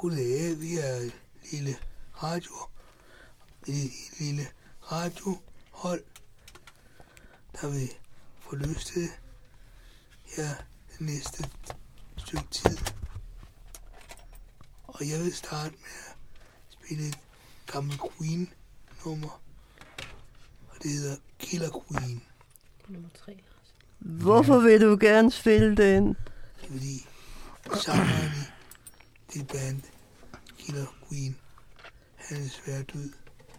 Goddag, vi er et lille radiohold, der vil få lyst til her det næste stykke tid. Og jeg vil starte med at spille et gammelt Queen-nummer, og det hedder Killer Queen. Nummer 3. Hvorfor vil du gerne spille den? Fordi sangeren i det band, Killer Queen, han er desværre død.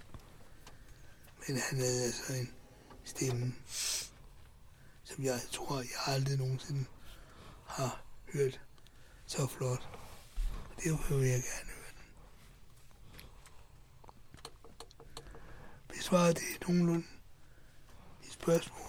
Men han havde altså en stemme, som jeg tror, jeg aldrig nogensinde har hørt så flot. Og derfor vil jeg gerne høre den. Besvarer det nogenlunde et spørgsmål?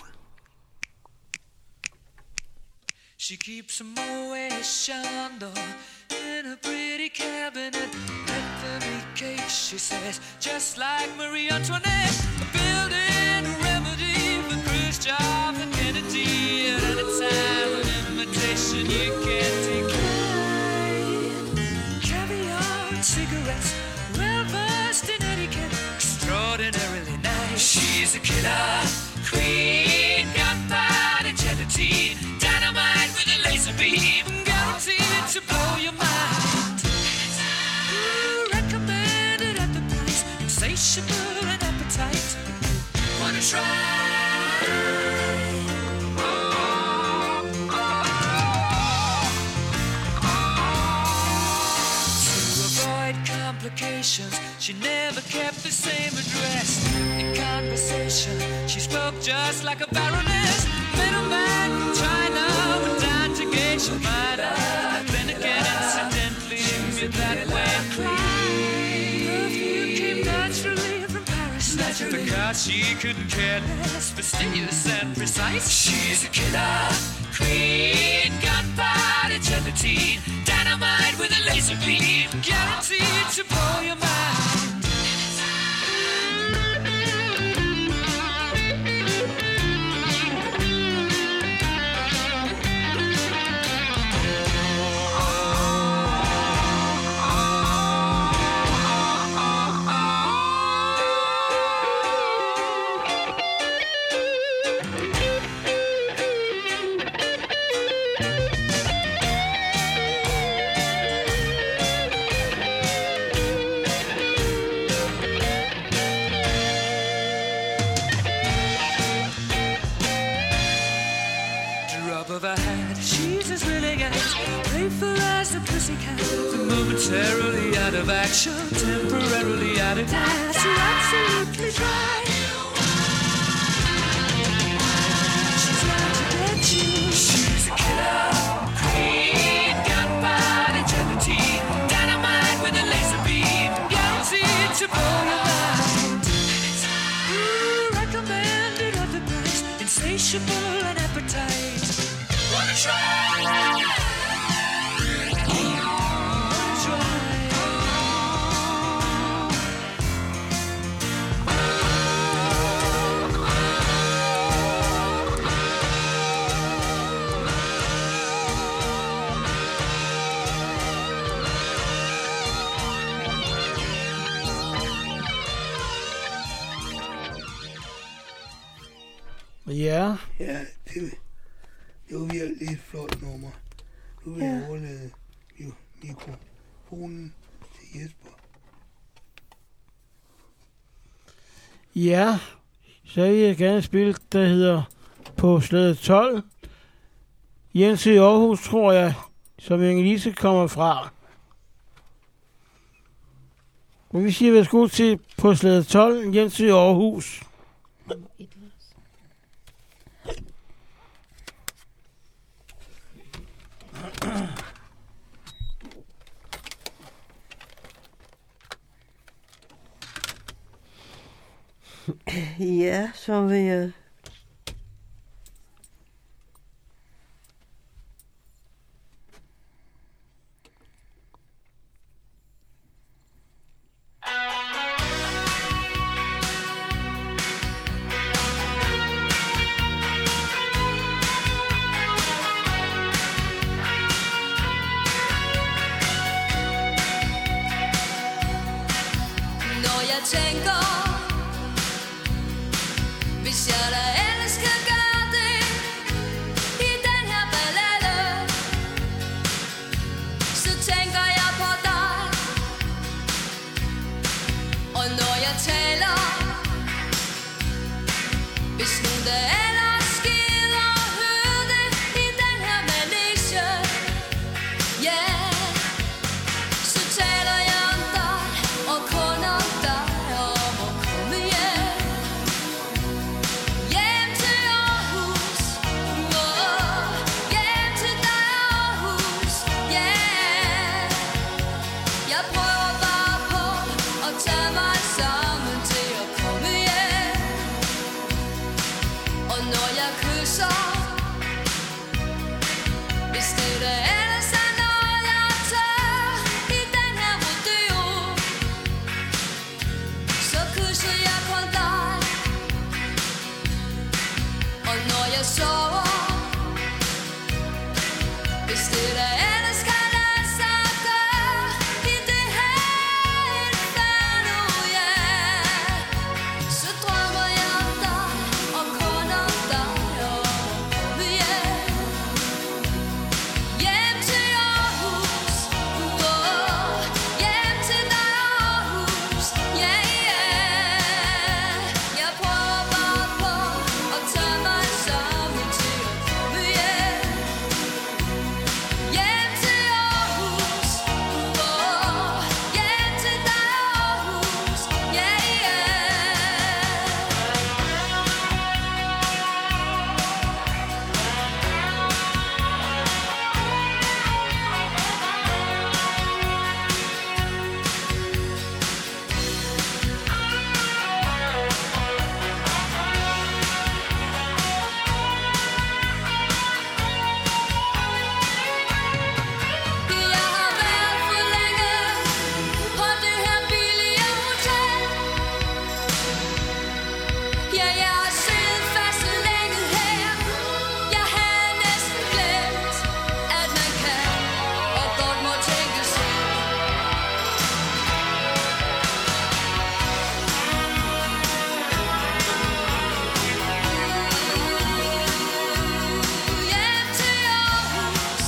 She keeps a Moet Chandon in a pretty cabinet. Anthony cake, she says, just like Marie Antoinette. A building remedy for Khrushchev and Kennedy. At any time, an invitation you can't decline. Caviar and cigarettes, well versed in etiquette, extraordinarily nice. She's a killer queen, gunpowder gelatine. Dynamite with a laser beam, guaranteed to blow your mind. Recommended at the price, insatiable and appetite. Wanna try? To avoid complications, she never kept the same address. In conversation, she spoke just like a baroness. Middleman from China went down to gauge your mind. Then again, incidentally, knew that way. Perfume came naturally from Paris. Because she couldn't care less, fastidious and precise. She's a killer queen, gunpowder gelatine. Dynamite with a laser beam, guaranteed to blow your mind. Momentarily out of action, temporarily out of gas. You're absolutely dry. She's out to get you. She's a killer queen, gunpowder gelatine. Dynamite with a laser beam, guaranteed to blow your mind. Recommended at the price, insatiable and appetite. Wanna try? Ja. Ja, det var virkelig et flot nummer. Nu vil jeg overlade mikrofonen til Jesper. Ja, så vil jeg gerne spille, der hedder På Slaget 12. Jens i Aarhus, tror jeg, som Inge-Lise kommer fra. Og vi siger værsgo til På Slaget 12, Jens i Aarhus. Ja, så vil jeg... tænker, hvis jeg da ellers kan gøre det i den her ballade, så tænker jeg på dig. Og når jeg taler, hvis nogen der ellers gider høre det i den her manege, ja, så taler jeg om dig og kun om dig, og om at komme hjem. Hjem til Aarhus, hjem til dig Aarhus, ja. Jeg prøver bare på at tage mig sammen til at komme hjem. Og når jeg kysser, hvis det der ellers er noget jeg tør i den her rodeo, så kysser jeg kun dig. Og når jeg sover, hvis det der ellers kan lade sig gøre i det her inferno, ja, så drømmer jeg om dig og kun om dig, og komme hjem. Hjem til Aarhus, hjem til dig Aarhus, ja, ja. Jeg prøver bare på at tage mig sammen til at komme hjem. Hjem til Aarhus, hjem til dig Aarhus, ja, ja. Jeg har været for længe på det her billige hotel. Ja, jeg har siddet fast så længe her. Jeg havde næsten glemt, at man kan og godt må tænke selv. Hjem til Aarhus,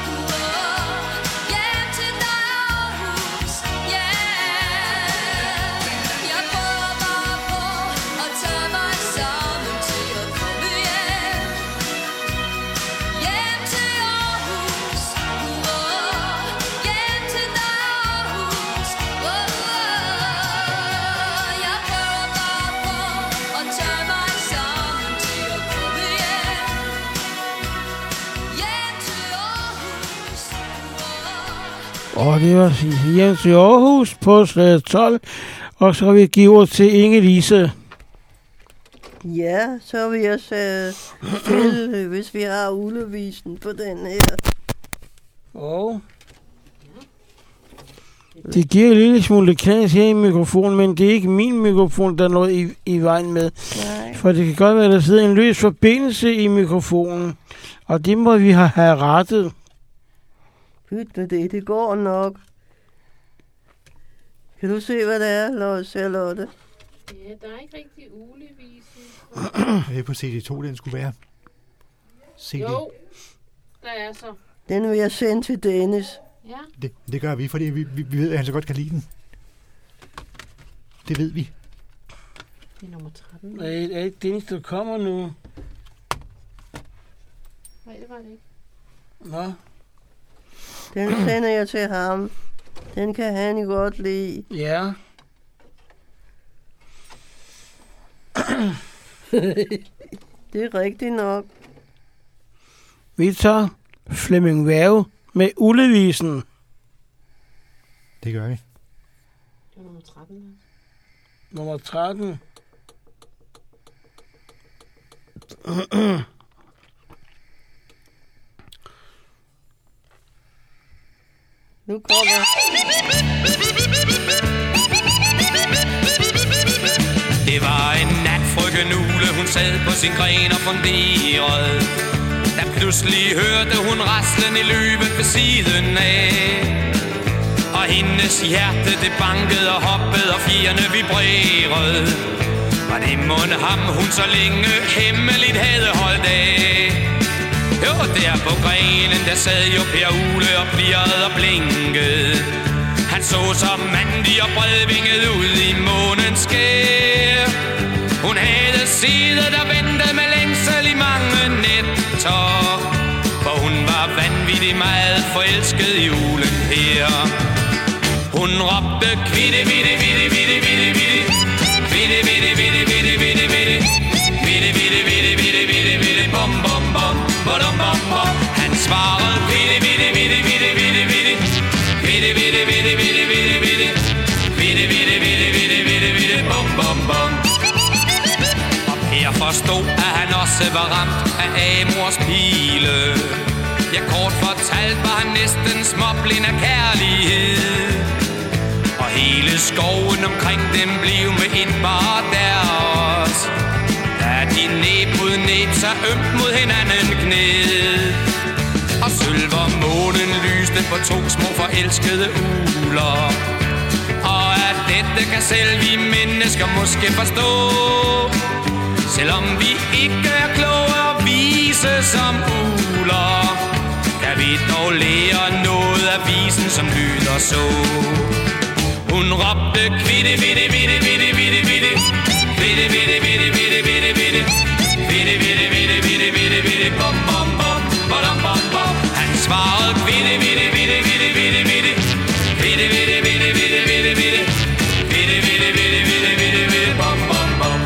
hjem til dig Aarhus, ja. Jeg prøver bare på at tage mig sammen til at komme hjem. Hjem til Aarhus, hjem til dig Aarhus, jeg prøver bare på at tage mig sammen til at komme hjem. Hjem til Aarhus, Og det var Hjem til Aarhus på slaget 12. Og så vil vi give ord til Inge-Lise. Ja, så vil jeg stille, hvis vi har ulevisen på den her. Og det giver en lille smule knas her i mikrofonen, men det er ikke min mikrofon, der er noget i vejen med. Nej. For det kan godt være, at der sidder en løs forbindelse i mikrofonen. Og det må vi have rettet. Pyt med det, det går nok. Kan du se, hvad det er, Charlotte? Ja, der er ikke rigtig ulevisen. Jeg er på CD2, den skulle være. CD. Jo, der er så. Den vil jeg sende til Dennis. Ja. Det gør vi, fordi vi ved, at han så godt kan lide den. Det ved vi. Det er nummer 13. Er ikke Dennis, der kommer nu? Nej, det var det ikke. Nå. Den sender jeg til ham. Den kan han jo godt lide. Ja. Det er rigtigt nok. Vi tager Flemming Værge med Ullevisen. Det gør vi. Det var nummer 13. Nummer 13. Nu kommer... Det var en nat, frøken Ule, hun sad på sin gren og funderede. Da pludselig hørte hun raslen i løbet ved siden af. Og hendes hjerte det bankede og hoppede og fjerne vibrerede. Var det mon ham hun så længe hemmeligt havde holdt af? Jo, der på grenen der sad jo Per Ule og plirrede og blinkede. Han så så mandig og bredvinget ud i månens skær. Hun havde siddet og ventet med længsel i mange nætter, for hun var vanvittig meget forelsket i Ulen her. Hun råbte kvitte, vitte, vitte, vitte, vitte, vitte, vitte, vitte, vitte, vitte, vitte, vitte, vitte, vitte, vitte, vitte, vitte, vitte, bom, bom, bom, bom, bom, bom. Han svarede vitte, vitte, vitte, vitte, vitte, vitte, vitte, vitte, vitte, vitte, vitte, vitte, vitte, vitte, vitte, vitte, vitte, vitte, bom, bom, bom. Og Per forstod, at han også var ramt af Amors pile. Ja, kort fortalt var han næsten småblind af kærlighed. Og hele skoven omkring dem blev med en bare deres. Da de næb mod næb, så ømt mod hinanden knæd. Og sølver månen lyste på to små forelskede uler. Og at dette kan selv vi mennesker måske forstå. Selvom vi ikke er kloge og vise som uler, kan vi dog lære noget af visen, som lyder så. Hun råbte kvitte, vitte, vitte, vitte, vitte, vitte, vitte, vitte, vitte, vitte, vitte, vitte, vitte, vitte, vitte, vitte, vitte, vitte, bom, bom, bom, bom, bom, bom. Han svarede kvitte, vitte, vitte, vitte, vitte, vitte, vitte, vitte, vitte, vitte, vitte, vitte, vitte, vitte, vitte, vitte, vitte, vitte, bom, bom, bom.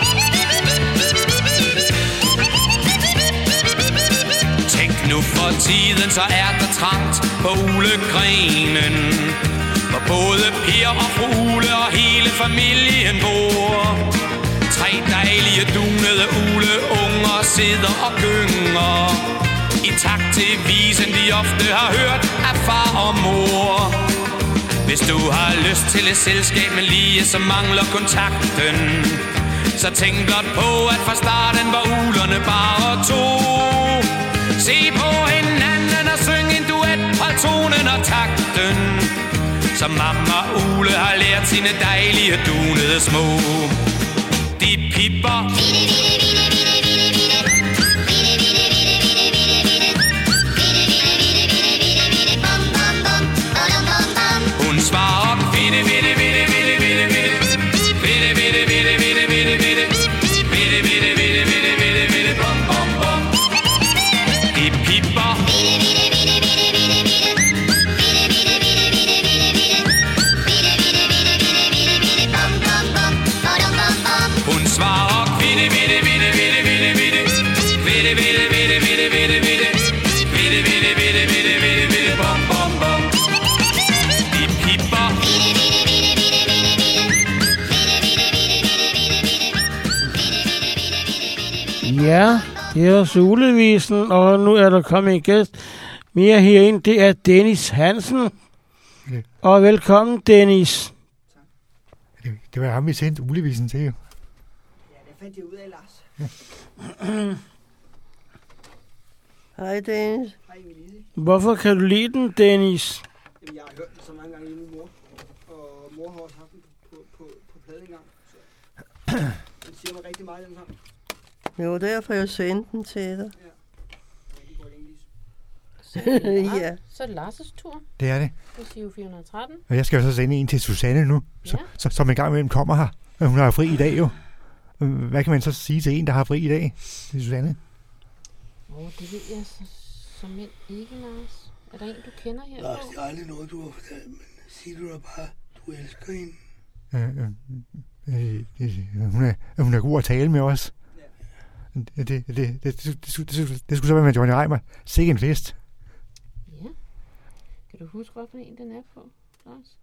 Tænk nu for tiden, så er der trangt på ulegrenen, hvor både Per og fru Ule og hele familien bor. 3 dejlige dunede uleunger sidder og gynger i takt til visen, de ofte har hørt af far og mor. Hvis du har lyst til et selskab, men lige så mangler kontakten, så tænk blot på, at fra starten var ulerne bare 2. Se på hinanden og syng en duet, hold tonen og takten, som mamma Ule har lært sine dejlige dunede små. De pipper hun svarer vitte, vitte, vitte, vitte, vitte, vitte, vitte, vitte, vitte, vitte, vitte, vitte, vitte, vitte, vitte, vitte, vitte, vitte, bom, bom, bom. De pipper hun svarer kvitte, vitte, vitte, vitte, vitte, vitte, vitte, vitte, vitte, vitte, vitte, vitte, vitte, vitte, vitte, vitte, vitte, vitte, bom, bom, bom. De pipper Ja, det er Sulevisen, og nu er der kommet en gæst mere herind. Det er Dennis Hansen. Ja. Og velkommen, Dennis. Det var ham, vi sendte Ulevisen til, jo. Ja, det fandt jeg ud af, Lars. Hej, Dennis. Hej, Melise. Hvorfor kan du lide den, Dennis? Jamen, jeg har hørt den så mange gange i min mor, og mor har også haft den på plade engang. Så den siger mig rigtig meget, den sang. Det var derfor, jeg sendte den til dig. Ja. Rigtig godt engelsk. Ja. Så er det Lars' tur. Det er det. Det siger 413. Og jeg skal jo så sende en til Susanne nu, som en gang imellem kommer her. Hun har fri i dag jo. Hvad kan man så sige til en, der har fri i dag? Det er Susanne. Det ved jeg som ikke, Lars. Er der en, du kender her? Lars, det er aldrig noget, du har fortalt, men sig du da bare, du elsker hende. Hun er god at tale med os. Det skulle så være med Johnny Reimer. Sikke en fest. Ja. Kan du huske, hvorfor en den er på, Lars?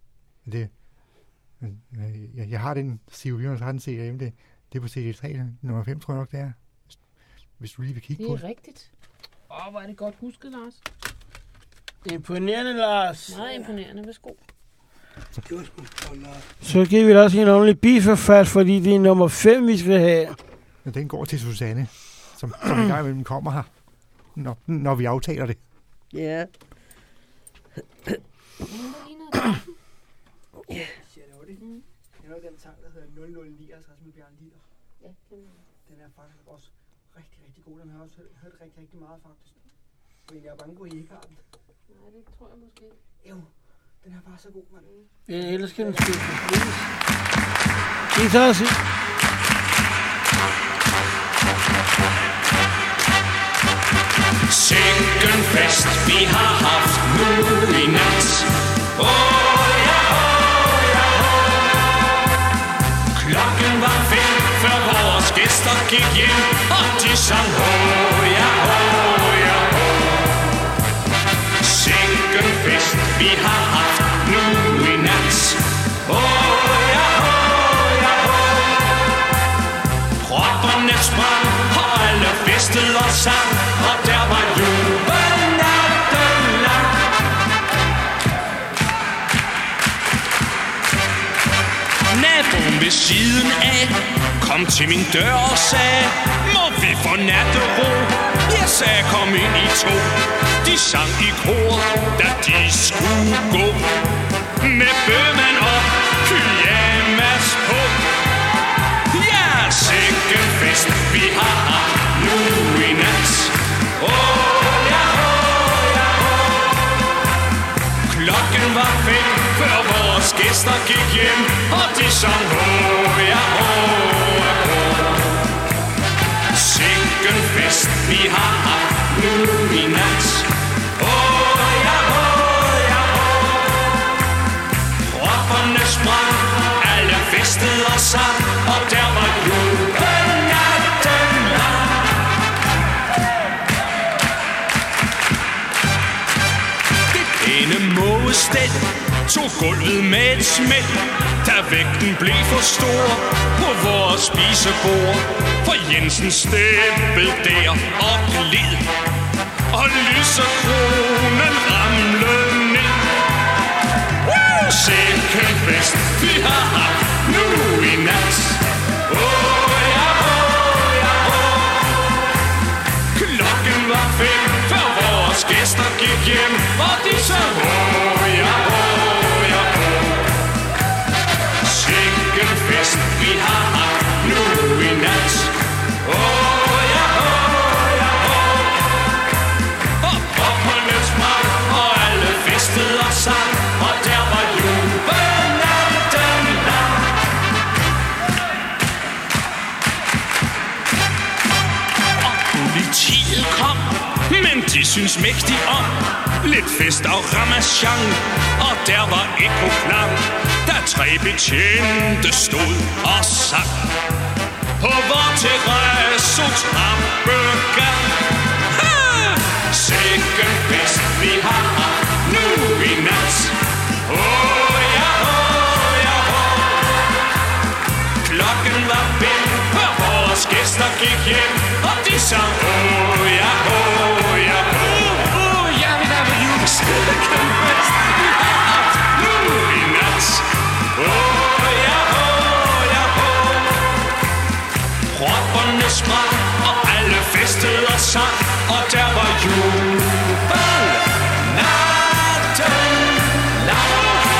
Jeg har den Sivir, har den CRM. Det er på CD3, nummer 5, tror jeg nok, det er. Hvis du lige vil kigge på det. Det er rigtigt. Hvor er det godt husket, Lars. Imponerende, Lars. Meget imponerende. Værsgo. Det var sgu godt, Lars. Så giver vi da også en ordentlig bifafat, fordi det er nummer 5, vi skal have. Men den går til Susanne, som en gang imellem kommer her, når vi aftaler det. Ja. Der ligner Siger jeg det? Jeg har den sang, der hedder 0059 med Bjørn Lier. Ja, Den er faktisk også rigtig, rigtig god. Den har jeg også hørt rigtig, rigtig meget, faktisk. Men jeg er bange på, at I ikke har den. Nej, det tror jeg måske ikke. Jo, den er bare så god, mand. Jeg elsker den spil. Vi tager os i. Sikken fest vi har haft nu i nat. Ja, klokken var 5, før vores gæster gik hjem, og de sang ja. Sikken fest vi har haft nu i nat. Ja. Propperne sprang, og alle festede og sang, og der var jubel natten lang. Naboen ved siden af kom til min dør og sagde, må vi få nattero? Jeg sagde, kom ind i to. De sang i kor, da de skulle gå, med bømand og pyjamas på. Ja, sikken fest vi har haft nu i nat. Ja. Klokken var 5, før vores gæster gik hjem, og de sang ja. Sikken fest vi har haft nu i nat. Ja. Propperne sprang, alle festede og sang, og der var jubel natten lang. Det pæne mågestel tog gulvet med et smæld, da vægten blev for stor på vores spisebord. For Jensen steppede der og gled, og lysekronen ramlede ned. Sikken fest vi har haft nu i nat. Ja. Klokken var 5, før vores gæster gik hjem, og de sang ja. Sikken fest vi har haft nu i nat. Ja. Og popperne sprang, og alle festede og sang, og der var jubel natten lang. Og politiet kom, men de synes mægtigt om lidt fest og ramachan, og der var ekoklang, da 3 betjente stod og sang på vor terrasse trappegang. Sikken fest vi har haft nu i nat. Ja. Klokken var 5, før vores gæster gik hjem, og de sang ja. Ja, vi laver jul. Sikken fest vi har haft nu i nat. Ja. Propperne sprang, og alle festede og sang, og der var jubel natten lang.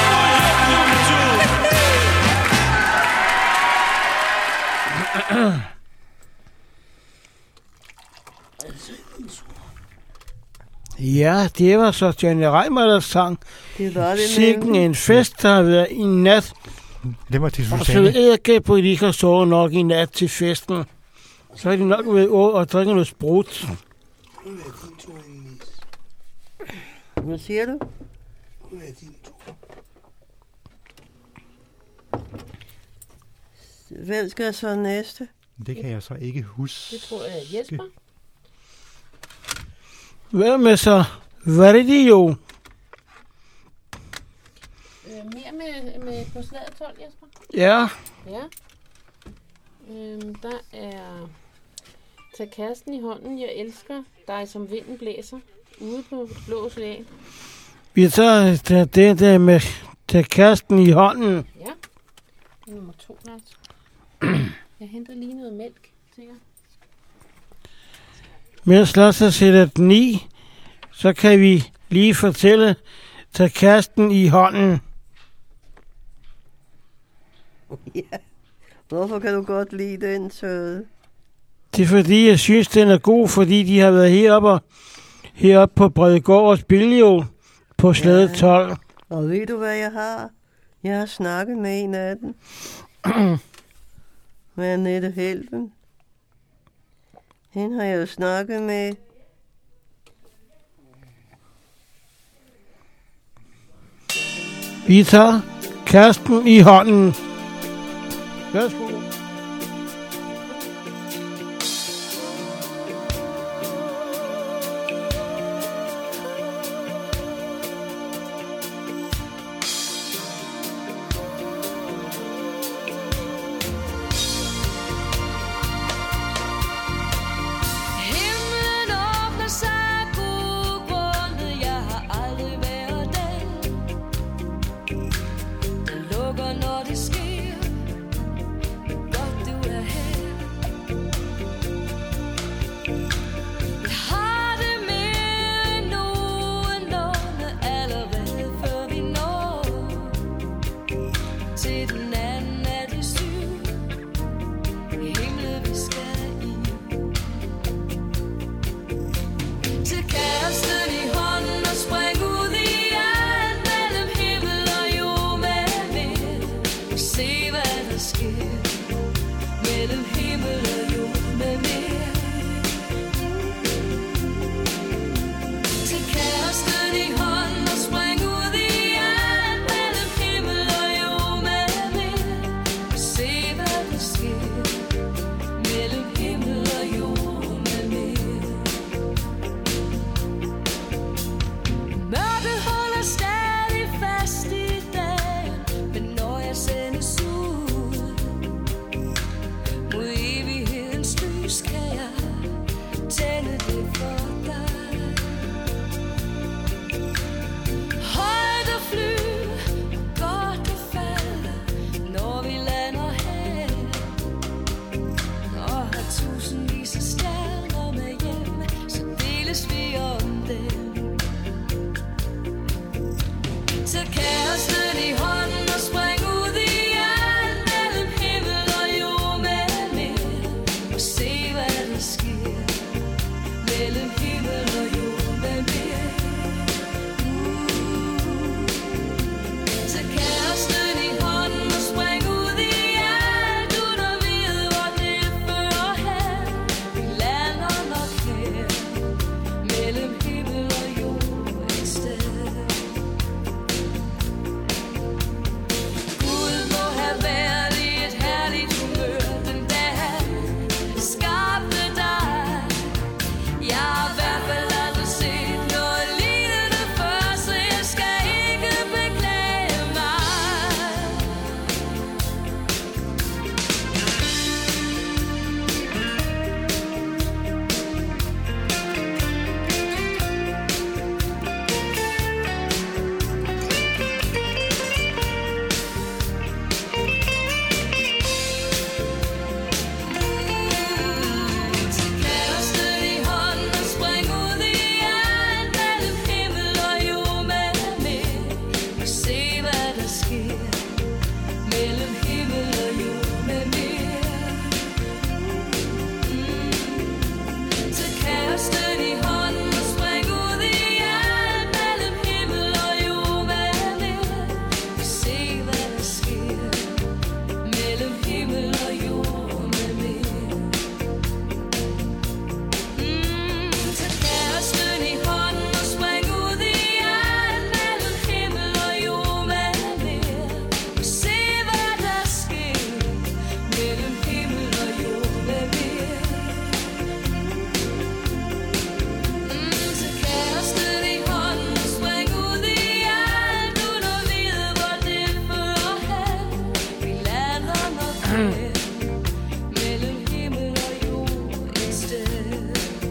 Ja, det var så Johnny Reimer, der sang. Det var det. Sikken en fest, der har været i nat. Det var til Og så Susanne. ædergæb på, at de ikke har sovet nok i nat til festen. Så har de nok været over og drikke noget sprut. Nu er din tur, Inge-Lise. Hvad siger du? Nu er din tur. Hvem skal så næste? Det kan jeg så ikke huske. Det tror jeg er Jesper. Hvad med så? Hvad er det jo? Mere med på slaget 12, Jesper? Ja. Ja. Der er Tag kæresten i hånden, jeg elsker dig som vinden blæser, ude på det blå ocean. Vi tager det der med Tag kæresten i hånden. Ja. Nummer 2, Lars. Jeg henter lige noget mælk til jer. Mens Lars har sættet den i, så kan vi lige fortælle Tag kæresten i hånden. Ja. Hvorfor kan du godt lide den søde? Det er fordi, jeg synes, den er god, fordi de har været heroppe på Bredegård og spille på Slade 12. Og ved du, hvad jeg har? Jeg har snakket med en af dem. Med Annette Helven. Hende har jeg jo snakket med. Vi tager kæresten i hånden. Værsgo. Himlen åbner sig af gode grunde, jeg har aldrig været den, der lukker, når det sker. Godt du er her. Jeg har det mere end nogenlunde, allerede før vi når til den anden af de 7 himle, vi skal i. Til kæresten i hånden og spring ud i alt mellem himmel og jord med mere. Og se hvad der sker mellem himmel og jord med mere. Til kæresten i hånden og spring ud i alt mellem himmel og jord med mere. Og se hvad der sker mellem himmel og jord med mere. Mørket holder stadig fast i dag, men når jeg sendes ud mod evighedens lys, kan jeg tænde det for dig. Højt at flyve, godt at falde, når vi lander her, og har tusindvis af stjerner med hjem, så deles vi om dem. Tag kæresten i hånden og spring ud i alt mellem himmel og jord med mere. Og se hvad der sker mellem himmel og jord med mere. Tag kæresten i hånden og spring ud i alt uden at vide, hvor det fører hen. Vi lander nok her mellem himmel og jord et sted. Gud må have været i et herligt humør den dag han skabte dig. Jeg har i hvert fald aldrig set noget lignende før, så jeg skal ikke beklage mig. Tag kæresten i hånden og spring ud i alt mellem himmel og jord med mere. Og se hvad der sker mellem himmel og jord med mere. Tag kæresten i hånden og spring ud i alt mellem himmel og jord med mere. Og se hvad der sker mellem himmel og jord med mere. Tag kæresten i hånden og spring ud i alt mellem himmel og jord med mere. Og se hvad der sker mellem himmel og jord med mere. Tag kæresten i hånden og spring ud i alt uden at vide, hvor det fører hen. Vi lander nok her mellem himmel og jord et sted.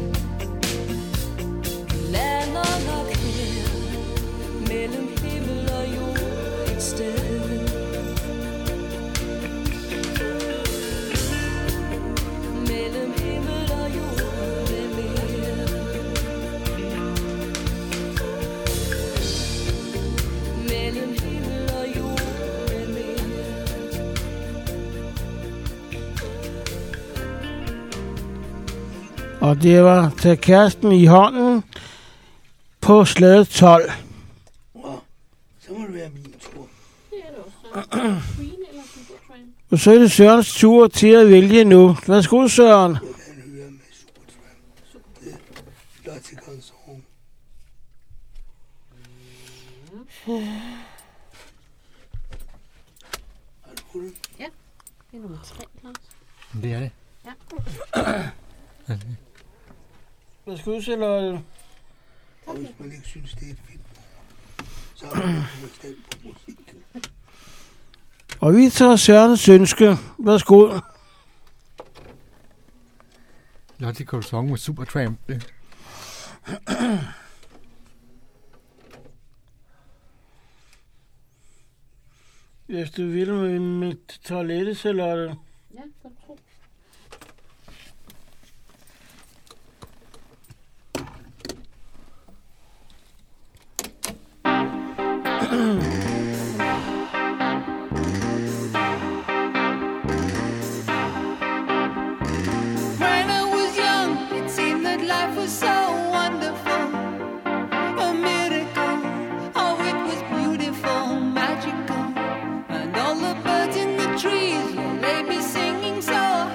Vi lander nok her mellem himmel og jord et sted. Mellem himmel og jord med mere. Mellem himmel og jord med mere. Og det var Tag kæresten i hånden på slade 12. Og så må det være min tur. Det er det også. Queen eller Supertramp? Og så er det Sørens tur til at vælge nu. Værsgo, Søren. Jeg kan høre med Supertramp. Det er Lottikons song. Har du fundet? Det er nummer 3, Lars. Det er det. Ja. Værsgo, Charlotte. Og hvis man ikke synes, det er et fedt, så er man forstand på musik. Og vi tager Sørens ønske. Værsgo. Logical Song med Supertramp. Hvis du vil med mit toilette, Charlotte. Ja, kan du tro. When I was young, it seemed that life was so wonderful, a miracle. Oh, it was beautiful, magical, and all the birds in the trees, they be singing so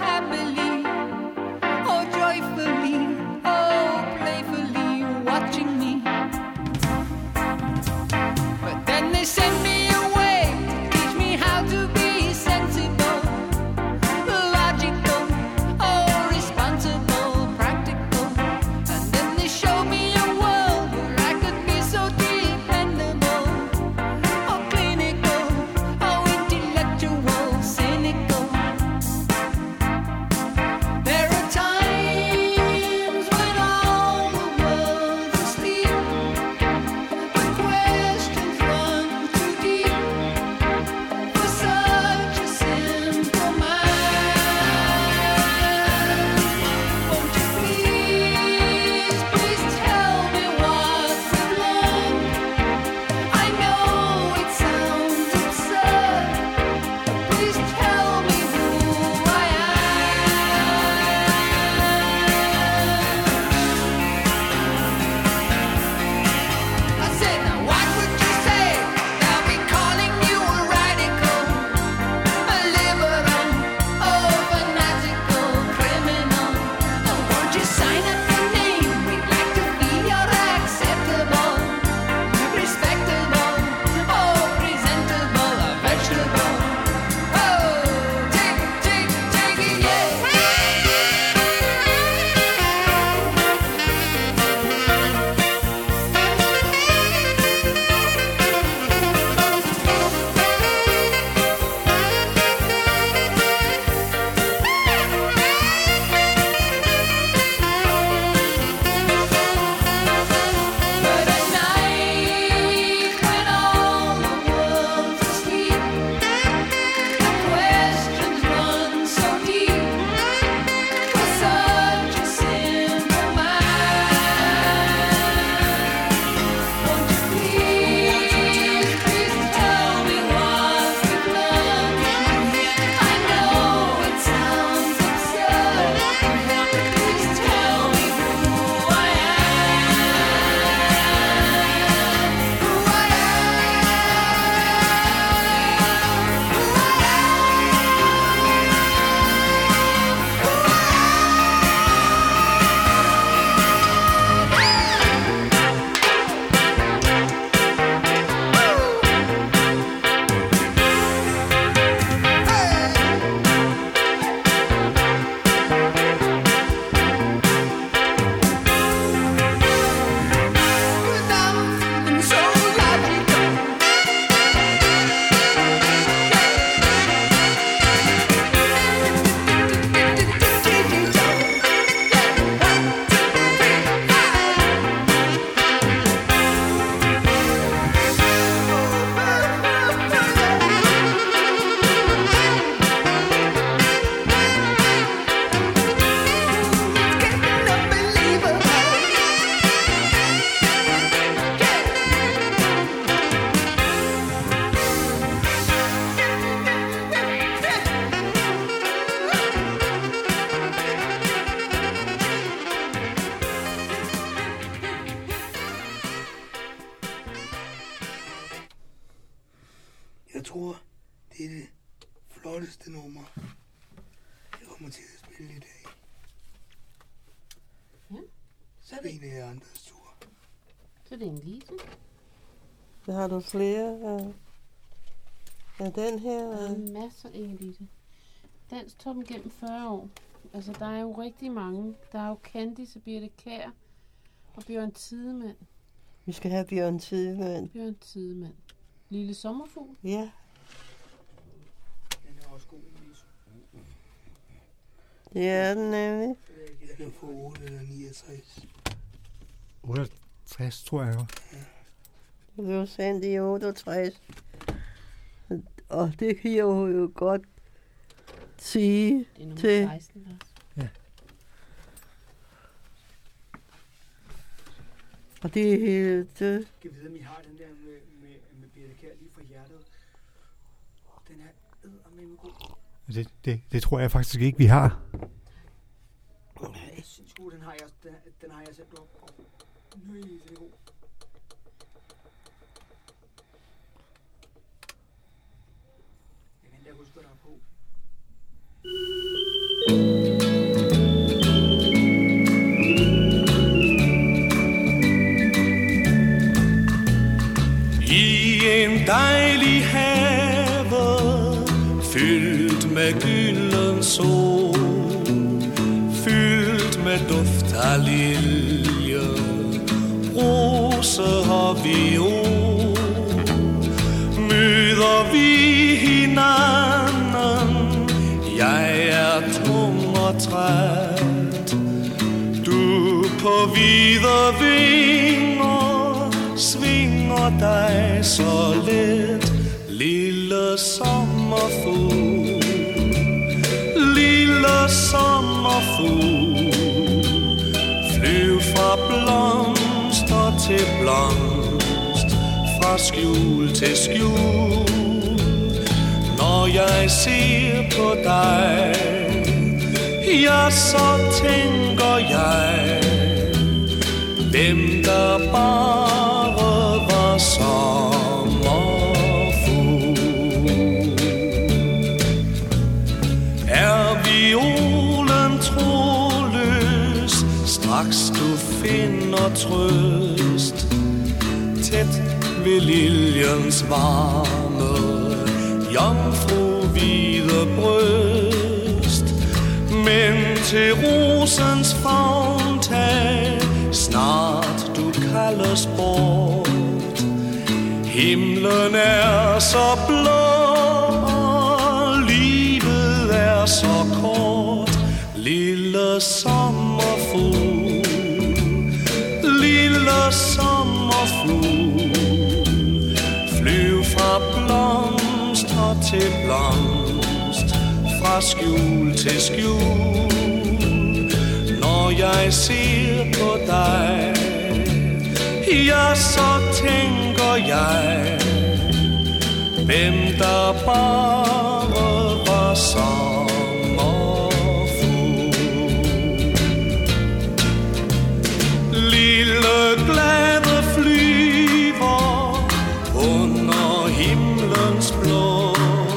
Det er det flotteste nummer, jeg kommer til at spille i dag. Ja. Så er det en af andres tur. Så det er en Lise. Så har du flere af den her. Der er masser af Inge-Lise. Danstoppen gennem 40 år. Altså, der er jo rigtig mange. Der er jo Candice og Birte Kjær og Bjørn Tidemand. Vi skal have Bjørn Tidemand. Bjørn Tidemand. Lille sommerfugl. Ja. Den er også god, Lise. Det er den nemlig. Jeg kan få 8 eller 69. 68, tror jeg jo. Det blev sendt i 68. Og det kan jeg jo godt sige Det er nummer til... 16, Lars. Og det er helt... Jeg kan vide, om I har den der med Birte Kjær lige fra hjertet. Den er eddermame god. Det tror jeg faktisk ikke, vi har. Jeg synes den har jeg selv op. Nøj, den er god. Jeg kan endda huske, hvad der er på. I en dejlig have, fyldt med gylden sol, fyldt med duft af lilje, rose og viol, møder vi hinanden. Jeg er tung og træt, du på hvide vinger svinger dig så let, lille sommerfugl, lille sommerfugl, flyv fra blomster til blomst, fra skjul til skjul. Når jeg ser på dig, ja, så tænker jeg, hvem der bare var sommerfugl. Er violen troløs, straks du finder trøst, tæt ved liljens varme, jomfru hvide bryst. Men til rosens favntag snart du kaldes bort. Himlen er så blå, og livet er så kort. Lille sommerfugl, lille sommerfugl, flyv fra blomster til blomst, fra skjul til skjul. Når jeg ser på dig, ja, så tænker jeg, hvem der bare var sommerfugl. Lille glade flyver under himlens blå,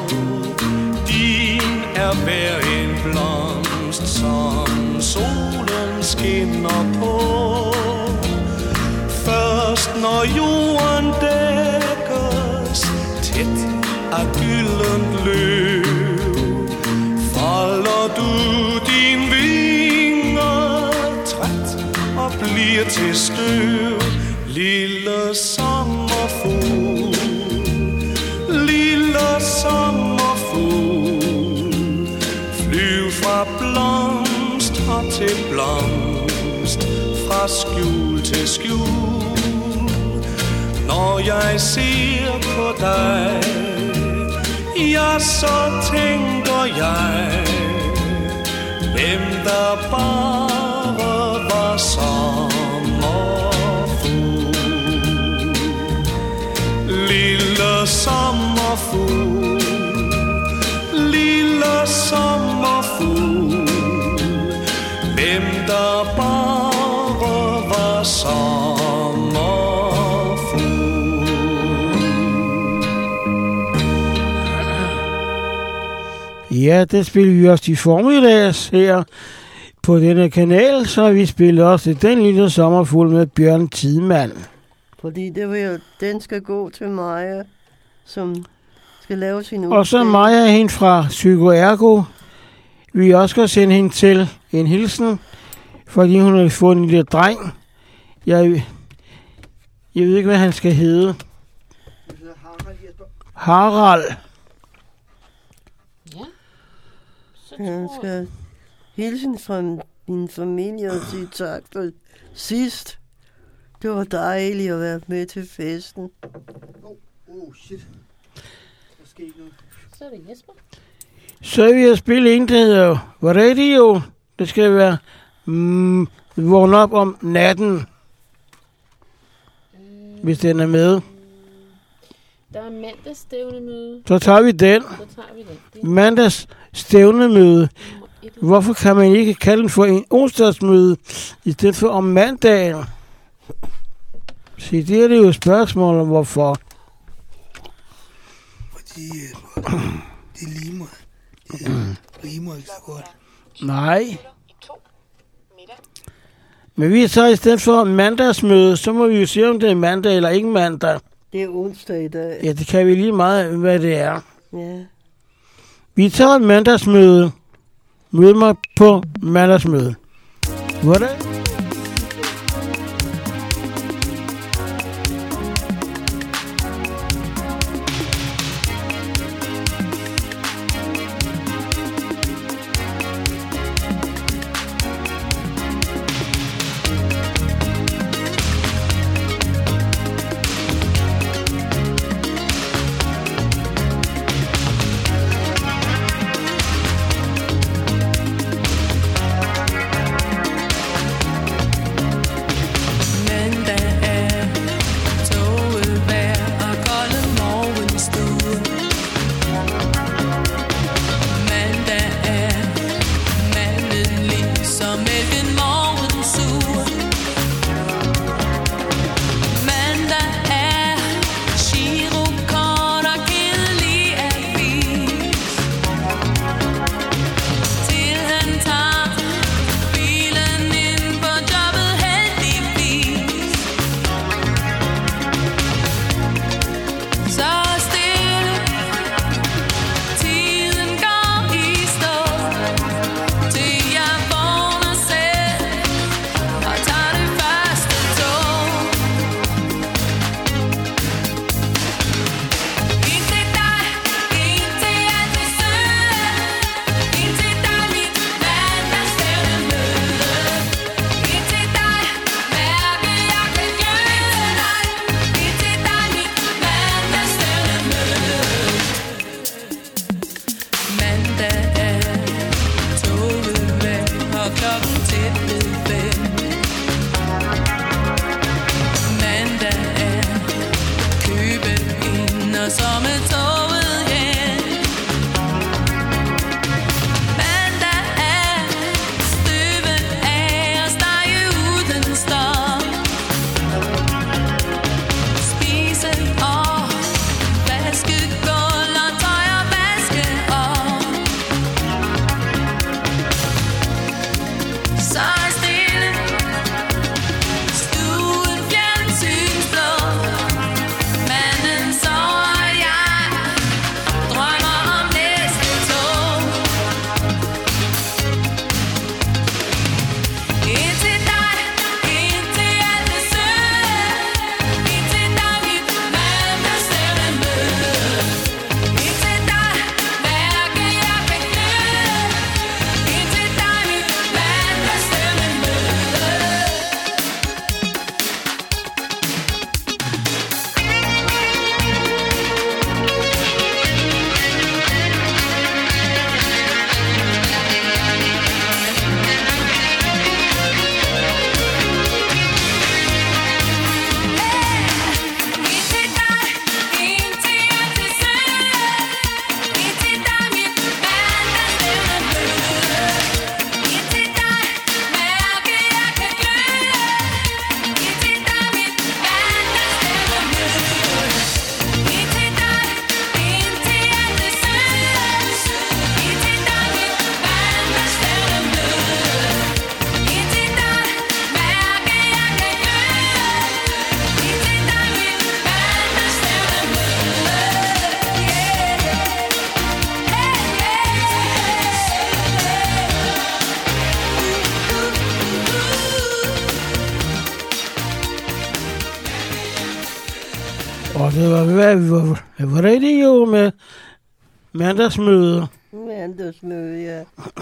din er hver en blomst, som solen skinner på. Først når jorden dækkes tæt af gyldent løv, folder du din vinger træt og bliver til støv. Lille sommerfugl, lille sommerfugl, flyv fra blomster til blomst, fra skjul til skjul. Når jeg ser på dig, ja, så tænker jeg, hvem der bare var sommerfugl. Lille sommerfugl, lille sommerfugl, hvem der bare var sommerfugl. Ja, det spiller vi også i formiddags her på denne kanal, så vi spiller også Den Lille Sommerfugl med Bjørn Tidemand. Fordi den skal gå til Maja, som skal lave sin udstilling. Og så Maja, hende fra Psykoergo. Vi også skal sende hende til en hilsen, fordi hun har fået en lille dreng. Jeg ved ikke, hvad han skal hedde. Harald. Ja. Så Han skal hilsen fra din familie og sige tak for sidst. Det var dejligt at være med til festen. Shit. Der sker ikke noget. Så er det Jesper. Så vil jeg spille en, der hedder Radio. Det skal være vågn op om natten, hvis den er med. Der er mandagsstævnemøde. Så tager vi den. Mandags stævnemøde. Hvorfor kan man ikke kalde den for en onsdagsmøde, i stedet for om mandagen? Så det er det jo et spørgsmål om, hvorfor. Fordi det limer. Det rimer ikke så godt. Nej. Men vi tager i stedet for mandagsmøde, så må vi jo se, om det er mandag eller ikke mandag. Det er onsdag i dag. Ja, det kan vi lige meget, hvad det er. Ja. Vi tager et mandagsmøde. Mød mig på mandagsmøde. Hvordan? det var rigtig jo med mandagsmøde. Mandagsmøde, ja.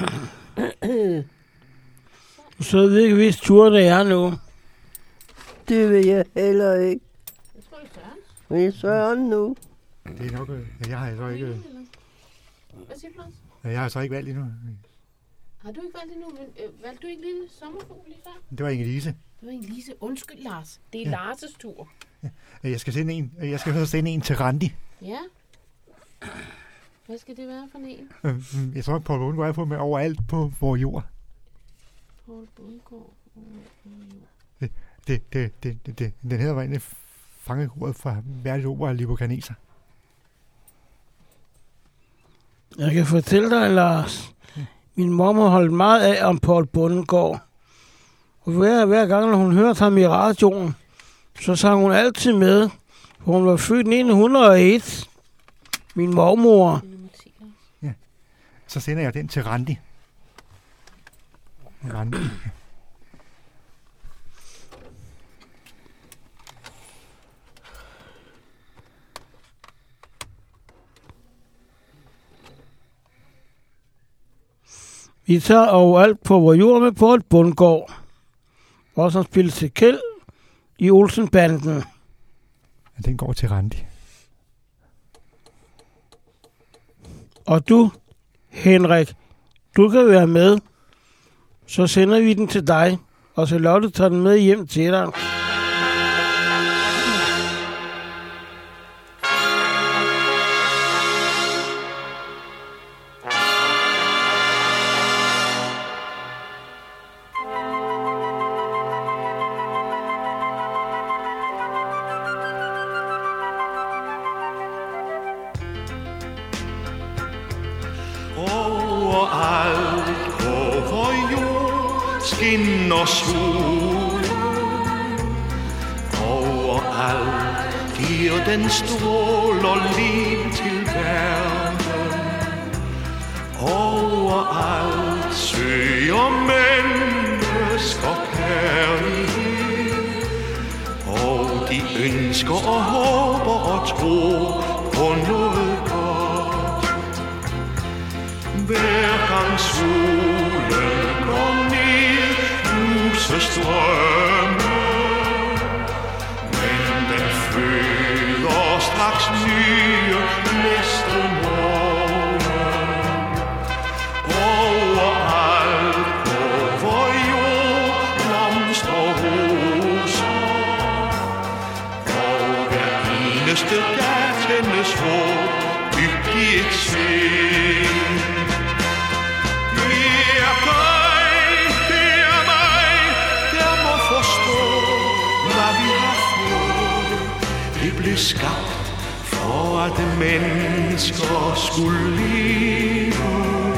Så ved jeg ikke, hvis tur det er nu. Det vil jeg heller ikke. Jeg tror, det er Søren. Det er Søren nu. Det er nok... Jeg har så ikke... Hvad siger du, Lars? Jeg har så ikke valgt endnu. Har du ikke valgt endnu? Men, valgte du ikke lille sommerfugl lige før? Det var Inge-Lise. Det var Inge-Lise. Undskyld, Lars. Det er Lars' tur. Jeg skal så sende en til Randi. Ja. Hvad skal det være for en? Jeg tror, Poul Bundgaard er på med overalt på vores jord. Poul Bundgaard overalt på jord. Den hedder egentlig fangekordet fra Værdigt Opera Libocaneser. Jeg kan fortælle dig, Lars. Min mor holdt meget af om Poul Bundgaard. Og hver gang, når hun hørte ham i radioen, så sang hun altid med. For hun var født 1901. Min mormor. Ja. Så sender jeg den til Randi. Randi. Vi tager overalt på vores jord med Poul Bundgaard. Og så spiller til Kjeld i Olsenbanden. Ja, den går til Randi. Og du, Henrik, du kan være med. Så sender vi den til dig. Og så Lotte tager den med hjem til dig. Skinner solen, overalt giver den stråler liv til verden. Overalt søger mennesker kærlighed, og de ønsker og håber og tror på noget godt. Hver gang solen går ned, så strømme, men den føder straks nye næste morgen. Overalt på vor jord blomstrer roser, og hver eneste dag tændes håb dybt i et sind. Blev skabt for at mennesker skulle leve.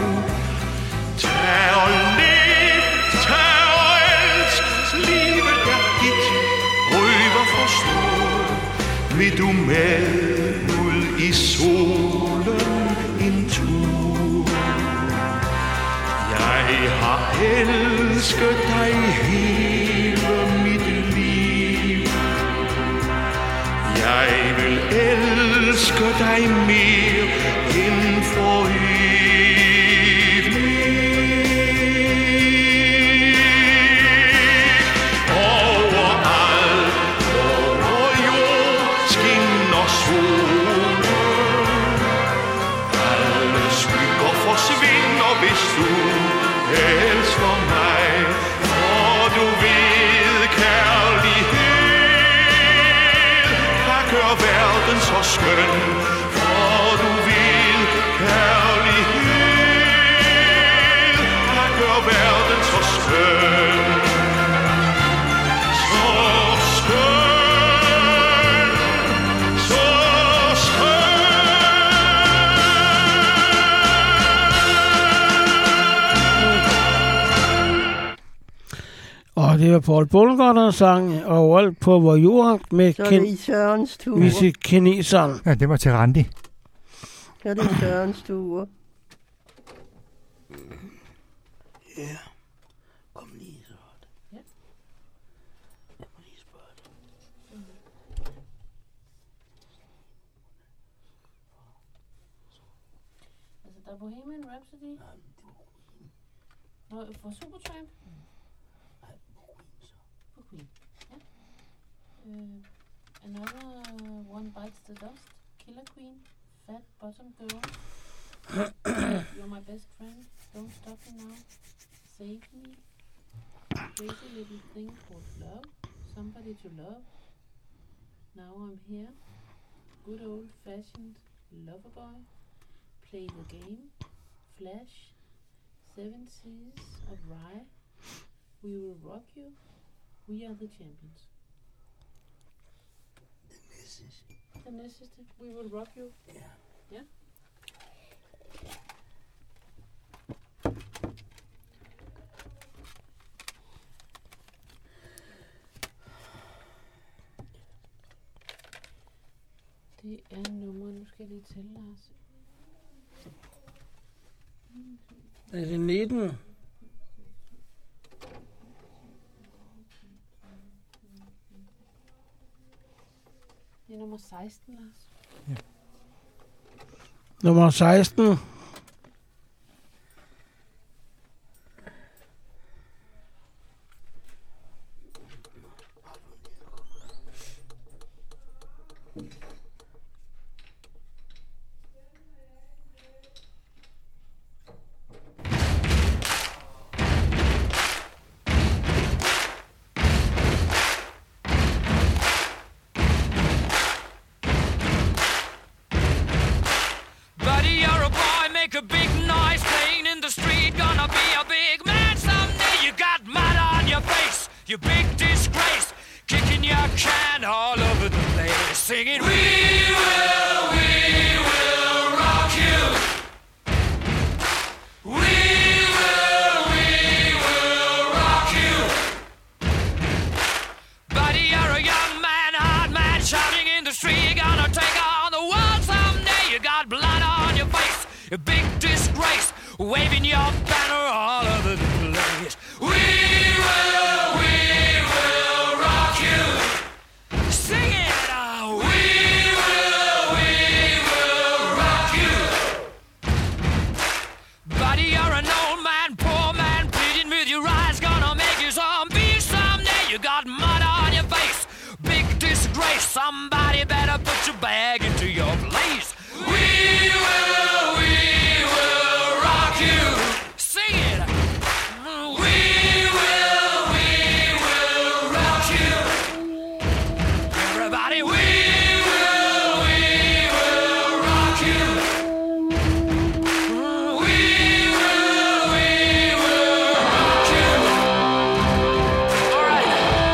Tag og lev, tag og elsk, livet er dit, prøv at forstå. Vil du med ud i solen en tur? Jeg har elsket dig hele mit liv. Jeg vil elske dig mere end for evigt. Overalt på vor jord skinner solen. Alle skygger forsvinder, hvis du elsker mig. For du ved, kærlighed gør verden så skøn, for du vil kærlighed, der gør verden så skøn, så skøn, så skøn. Og det var Poul Bundgaard, der sang overalt på vor jord med Sørens tur. kineseren. Ja, det var til Randi. Så er det Sørens tur. Ja, kom lige så. Ja. Jeg må lige spørge dig. Der er Bohemian Rhapsody. Nå, for Supertramp? For Queen. Ja. Another One Bites the Dust. Killer Queen. Fat Bottom Girl. You're my best friend. Don't stop me now. Save me. Crazy little thing called love. Somebody to love. Now I'm here. Good old fashioned lover boy. Play the game. Flash. 7 Seas of Rye. We will rock you. We are the champions. Den næste. We will rock you. Ja. Ja. Det er nummer, nu skal jeg lige tælle, Lars. Er det 19? Det er nummer 16, Lars. Ja. Nummer 16. A big noise playing in the street, gonna be a big man someday. You got mud on your face, you big disgrace, kicking your can all over the place, singing, we will rock you. We will rock you. Buddy, you're a young man, hard man, shouting in the street, gonna take on the world someday. You got blood on your face, a big disgrace, waving your banner all over the place. We will rock you. Sing it out. We will rock you. Buddy, you're an old man, poor man, pleading with your eyes, gonna make you zombie someday. You got mud on your face, big disgrace. Somebody better put your bag into your place. We will rock you. Sing it. We will rock you. Everybody, we will rock you. We will rock you. All right.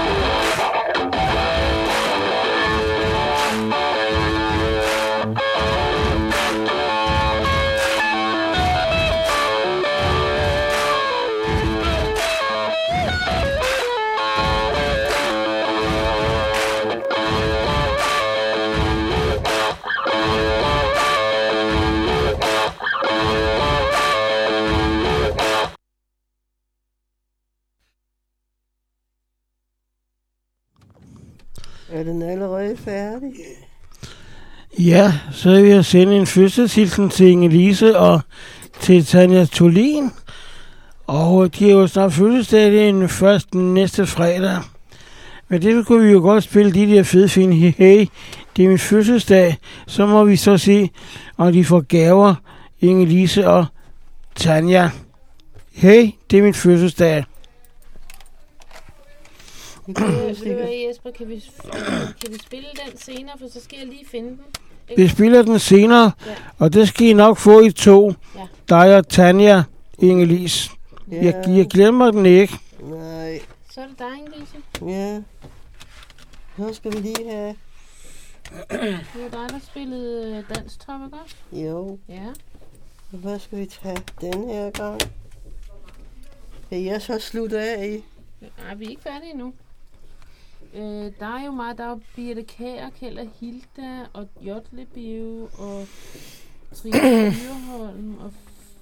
Er den allerede færdig? Ja, så vil jeg sende en fødselshilsen til Inge-Lise og til Tanja Tolin. Og de har jo snart fødselsdag først næste fredag. Men det kunne vi jo godt spille de der fede fine hey, det er min fødselsdag. Så må vi så se, om de får gaver, Inge-Lise og Tanja. Hey, det er min fødselsdag. Ved du hvad, Jesper, kan vi spille den senere, for så skal jeg lige finde den. Vi spiller den senere, ja. Og det skal I nok få i 2. Ja. Dig og Tanja, Inge-Lise. Ja. Jeg glemmer den ikke. Nej. Så er det dig, Inge-Lise. Ja. Så skal vi lige have... Det var dig, der spillede danstop, ikke også? Jo. Ja. Og hvad skal vi tage den her gang? Kan jeg så slutte af i? Nej, vi er ikke færdige endnu. Der er jo meget. Der er jo Birte Kjær, Kjeld Hilda og Jotlebio og Trine Dyrholm og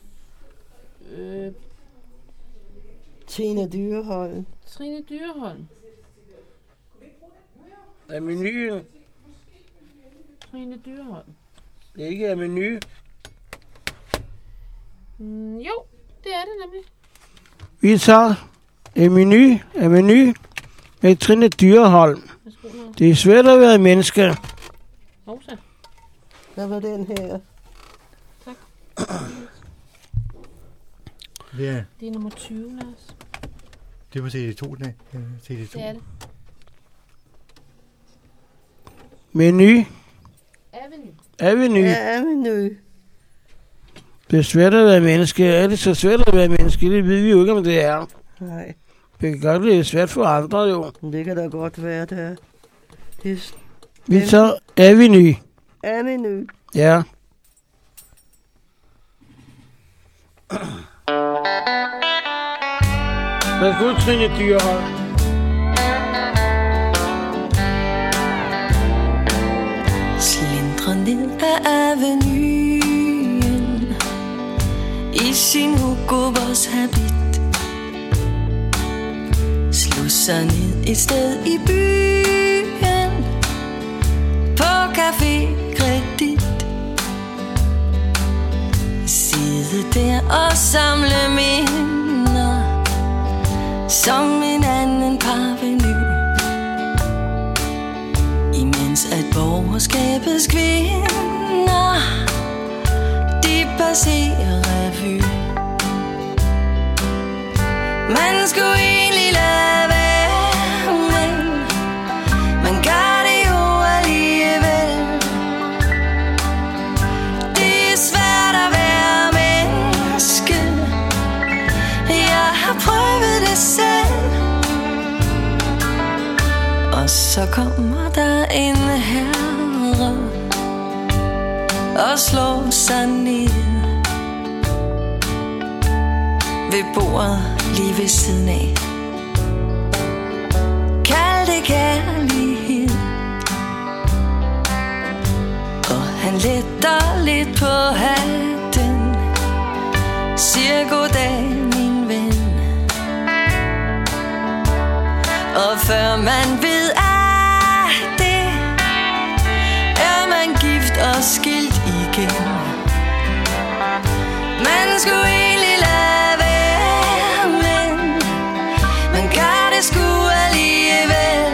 Tina Dyrholm. Trine Dyrholm. Er menuen? Trine Dyrholm. Det ikke er menu. Jo, det er det nemlig. Vi tager en menu med Trine Dyrholm. Det er svært at være menneske. Rosa. Hvad var den her? Tak. Det er nummer 20, Lars. Det var CD2, den er. CD2. Det er det. Menu. Avenue. Ja, Avenue. Det er svært at være menneske. Er det så svært at være menneske? Det ved vi jo ikke, om det er. Nej. Det kan godt være svært for andre, jo. Det kan da godt være, det er. Vi tager Avenue. Avenue. Ja. Værsgo, Trine Dyrholm. Slindrer ned ad avenuen i sin Hugo Boss habit. Slå sig ned et sted i byen på Café Kredit. Sidde der og samle minder som en anden parvenu. Imens at borgerskabets kvinder de passerer revy. Man skulle egentlig lade være, men man gør det jo alligevel. Det er svært at være menneske. Jeg har prøvet det selv. Og så kommer der en herre og slår sig ned ved bordet lige ved siden af. Kald det kærlighed. Og han letter lidt på hatten, siger goddag min ven. Og før man ved af det, er man gift og skilt igen. Man skulle egentlig lade være, men man gør det sgu alligevel.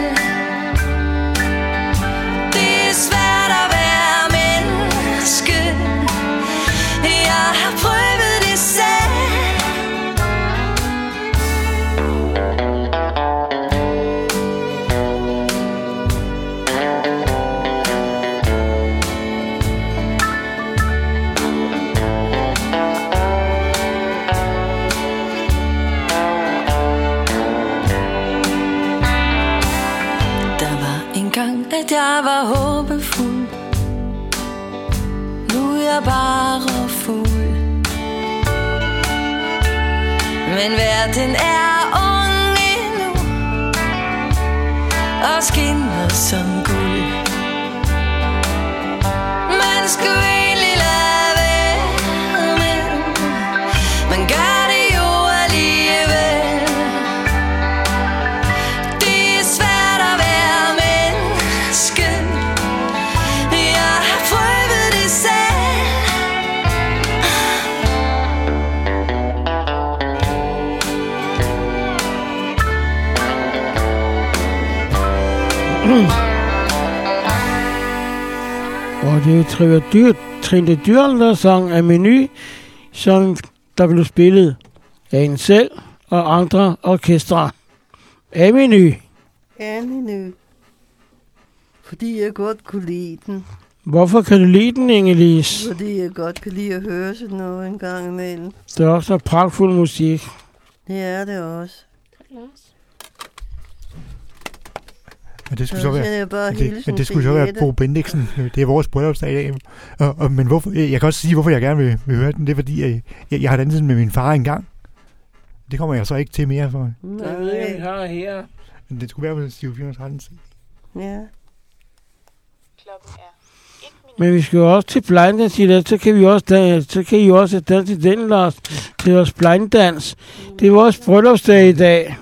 Det er svært at være menneske. Jeg har prøvet det selv. At jeg var håbefuld. Nu er jeg bare fuld. Men verden er ung endnu og skinner som guld. Man skulle egentlig lade være, men man gør det jo alligevel. Det er svært at være menneske. Jeg har prøvet det selv. Og det er Trine Dyrholm, der sang af Menu, som der blev spillet af en selv og andre orkestre. Af Menu. Avenue. Fordi jeg godt kunne lide den. Hvorfor kan du lide den, Inge-Lise? Fordi jeg godt kan lide at høre sådan noget en gang imellem. Det er også pragtfuld musik. Det er det også. Men det skulle så være Bo Bendiksen. Det er vores bryllupsdag i dag. Men hvorfor, jeg kan også sige, hvorfor jeg gerne vil høre den. Det er fordi, jeg har danset med min far engang. Det kommer jeg så ikke til mere for. Nej. Jeg ved ikke, vi har her. Men det skulle være på Stiv 413. Ja. Klokken er Men vi skal jo også til blinddans i dag, så kan I også danse den, Lars, til vores blinddans. Det er vores bryllupsdag i dag.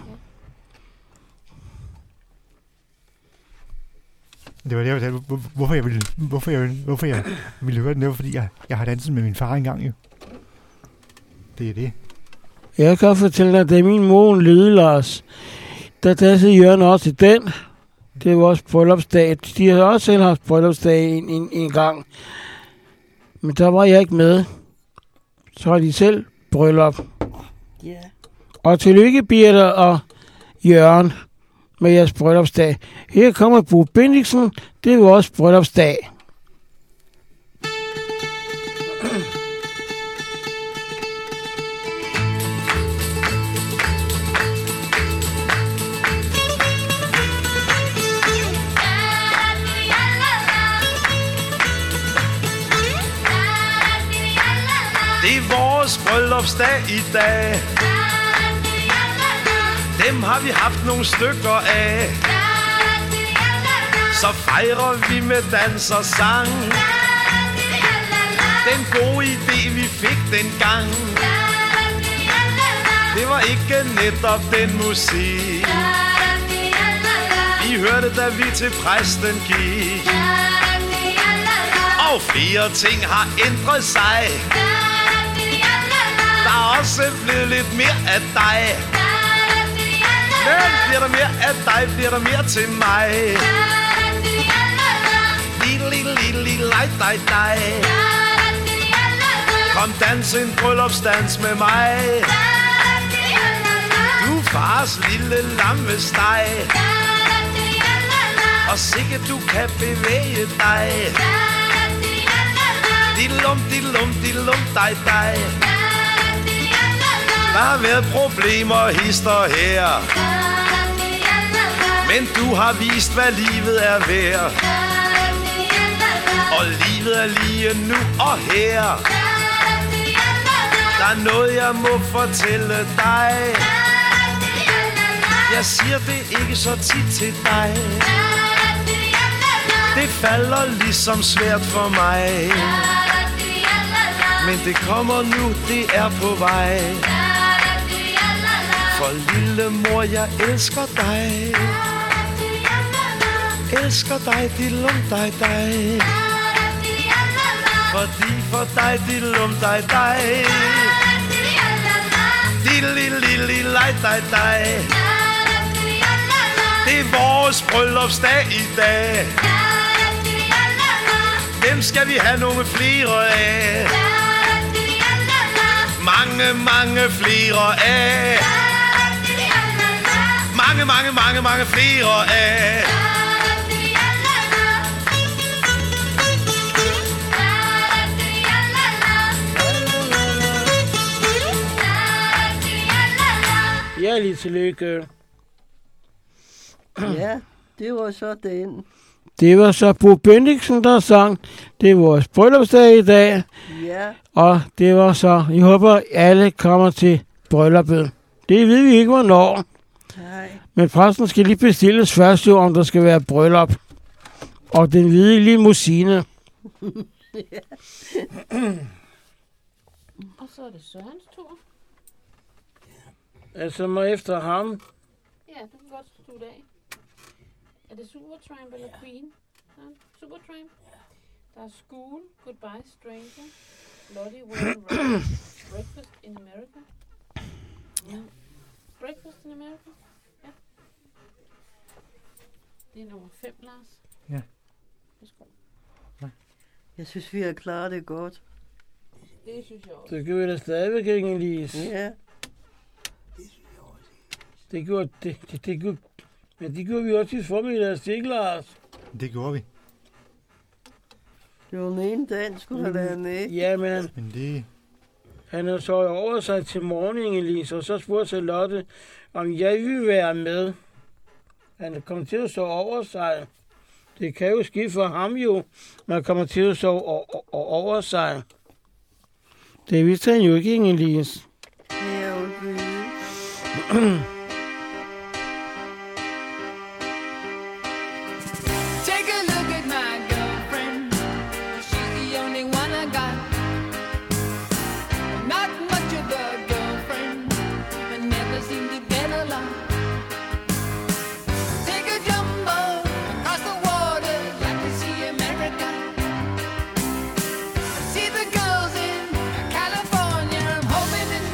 Det var det, jeg fortalte. Hvorfor jeg ville høre den, det var, fordi jeg har danset med min far engang, jo. Det er det. Jeg kan fortælle dig, at da min mor levede, Lars, der dansede Jørgen også i den. Det var også bryllupsdag. De har også selv haft bryllupsdag en gang. Men der var jeg ikke med. Så har de selv bryllup. Ja. Yeah. Og tillykke, Birte og Jørgen, med jeres bryllupsdag. Her kommer Bo Bendiksen. Det er vores bryllupsdag. Det er vores bryllupsdag i dag. Dem har vi haft nogle stykker af. Så fejrer vi med dans og sang. Den gode idé vi fik dengang. Det var ikke netop den musik vi hørte da vi til præsten gik. Og flere ting har ændret sig. Der er også blevet lidt mere af dig. Men bliver der mere af dig, bliver der mere til mig. Lille, dig. Kom dans en bryllupsdans med mig. Du fars lille lammesteg. Og sikkert du kan bevæge dig. Diddlum, dig. Der har været problemer hister her. Men du har vist, hvad livet er værd. Og livet er lige nu og her. Der er noget, jeg må fortælle dig. Jeg siger det ikke så tit til dig. Det falder ligesom svært for mig. Men det kommer nu, det er på vej. For lille mor, jeg elsker dig. Elsker dig, diddlum, dig. Fordi for dig, diddlum, dig. Diddlililililej, dig. Det er vores bryllupsdag i dag. Dem skal vi have nogle flere af. Mange flere af. Mange flere af. Ja, lige tillykke. Ja, det var så den. Det var så Bo Bendiksen, der sang. Det var vores bryllupsdag i dag. Ja. Og det var så, jeg håber, alle kommer til brylluppet. Det ved vi ikke, hvornår. Nej. Men præsten skal lige bestilles først jo, om der skal være bryllup. Og den hvide limousine. Og så er det Sørens tur. Altså må efter ham. Ja, du kan godt slutte af. Er det Supertramp eller Queen? Ja, Supertramp. Der er School, Goodbye Stranger, Bloody Well Rock, Breakfast in America. Ja. Breakfast in America? Ja. Det er nummer 5, Lars. Ja. Værsgo. Ja. Jeg synes, vi har klaret det godt. Det synes jeg også. Det gør vi da stadigvæk, Inge-Lise. Ja. Det gjorde vi også i formiddags, ikke, Lars? Det gjorde vi. Det var den ene dag, skulle have været med. Ja, men det... Han har så over sig til morgen, Elise, og så spurgte Charlotte, om jeg ville være med. Han kommer til at sove over sig. Det kan jo ske for ham jo. Man kommer til at sove over sig. Det vidste han jo ikke, Elise. Ja, okay. See the girls in California, I'm hoping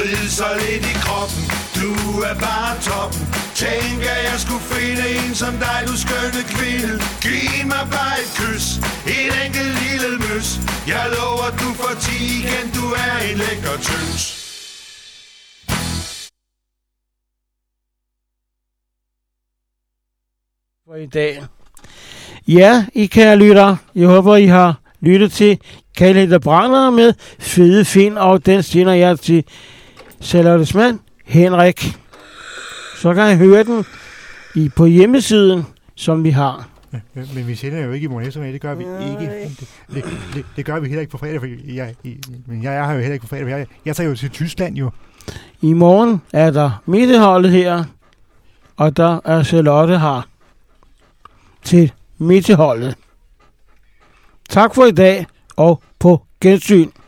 vride sig lidt i kroppen. Du er bare toppen. Tænk at jeg skulle finde en som dig, du skønne kvinde. Giv mig bare et kys, et enkelt lille møs. Jeg lover du får 10 igen, du er en lækker tøs. For i dag. Ja, I kære lytter, jeg håber I har lyttet til Kærlighed der brænder med Fede Finn, og den stiller jeg til Charlottes mand, Henrik. Så kan I høre den på hjemmesiden, som vi har. Ja, men vi sender jo ikke i morgen eftermiddag, det gør vi ikke. Det gør vi heller ikke på fredag, men jeg er her jo heller ikke på fredag. Jeg tager jo til Tyskland jo. I morgen er der midteholdet her, og der er Charlotte her til midteholdet. Tak for i dag, og på gensyn.